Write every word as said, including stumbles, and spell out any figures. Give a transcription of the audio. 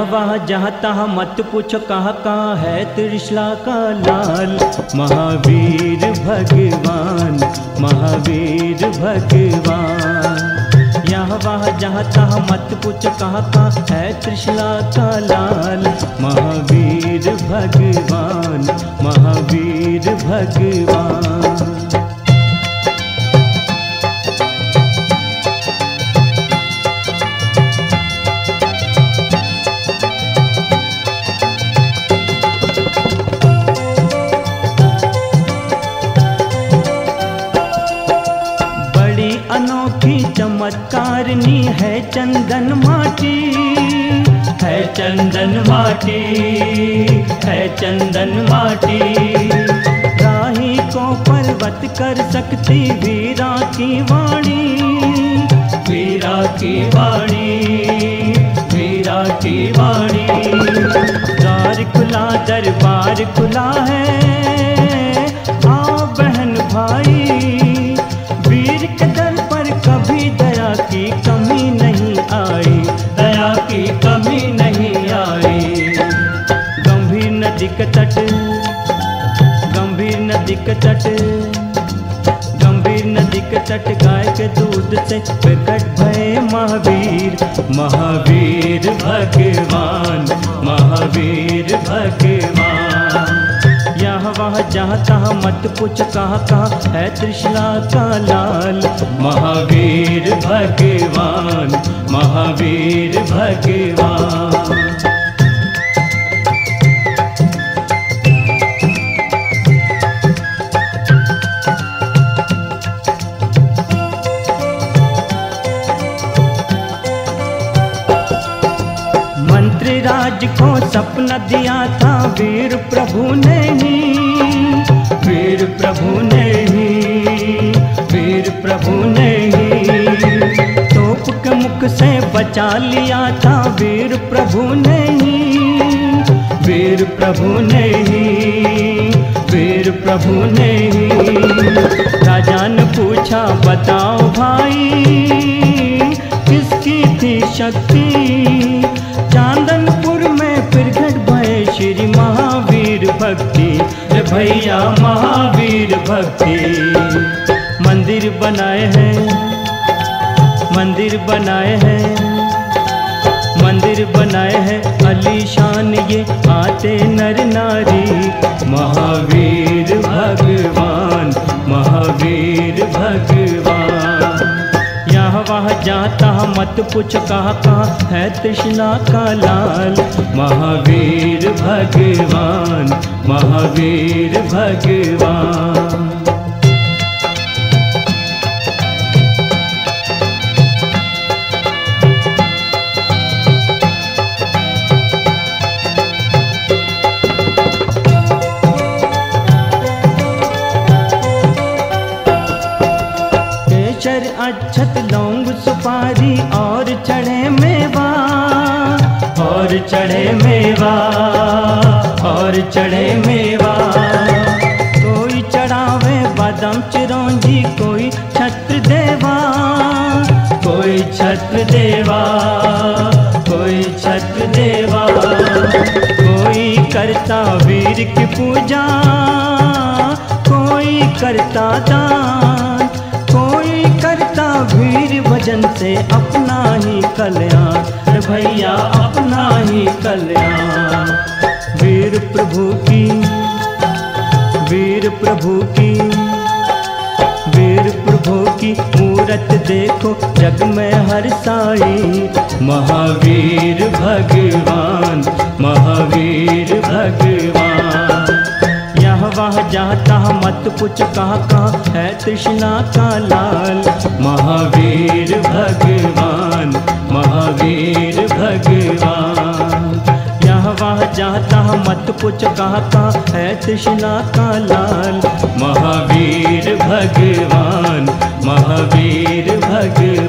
यहाँ वहाँ जहाँ तहाँ मत पूछो कहाँ कहाँ है त्रिशला का लाल। महावीर भगवान, महावीर भगवान। यहाँ वहाँ जहाँ तहाँ मत पूछो कहाँ कहाँ है त्रिशला का लाल। महावीर भगवान, महावीर भगवान। अनोखी चमत्कारनी है चंदन माटी, है चंदन माटी, है चंदन माटी। राही को पर्वत कर सकती वीरा की वाणी, वीरा की वाणी, वीरा की वाणी। द्वार खुला दरबार खुला है, आओ बहन भाई। वीर के दर पर कभी दया की कमी नहीं आई, दया की कमी नहीं आई। गंभीर नदी के तट, गंभीर नदी के तट, गंभीर नदी के तट गाय के दूध से प्रकट भये महावीर। महावीर भगवान, महावीर भगवान। यहाँ वहाँ जहाँ तहाँ मत पूछ कहाँ कहाँ है त्रिशला का लाल। महावीर भगवान, महावीर भगवान। मंत्री राज को सपना दिया था वीर प्रभु ने ही, वीर प्रभु ने ही, वीर प्रभु ने ही। तोप के मुख से बचा लिया था वीर प्रभु ने ही, वीर प्रभु ने ही, वीर प्रभु ने ही। राजा ने पूछा बताओ भाई किसकी थी शक्ति। चांदनपुर में प्रगट भये श्री महावीर भक्ति, रे भैया महावीर भक्ति। मंदिर बनाए हैं, मंदिर बनाए हैं, मंदिर बनाए हैं आलीशान ये आते नर नारी। महावीर भगवान, महावीर भगवान। यहाँ वहाँ जहाँ तहाँ मत पूछ कहाँ कहाँ है त्रिशला का लाल। महावीर भगवान, महावीर भगवान। अक्षत लौंग सुपारी और चढ़े मेवा, और चढ़े मेवा, और चढ़े मेवा। कोई चढ़ावे बादाम चिरौंजी, कोई छत्र देवा, कोई छत्र देवा, कोई छत्र देवा। कोई करता वीर की पूजा, कोई करता दान, कोई करता वीर भजन से अपना ही कल्याण। भैया अपना ही कल्याण। वीर प्रभु की, वीर प्रभु की, वीर प्रभु की मूरत देखो जग में हर साई। महावीर भगवान, महावीर भगवान। यहाँ वहाँ जहाँ तहाँ मत पूछ कहाँ कहाँ है त्रिशला का लाल। महावीर भगवान, महावीर भगवान। यहाँ वहाँ जहाँ तहाँ मत पूछ कहाँ कहाँ है त्रिशला का लाल। महावीर भगवान, महावीर भगवान।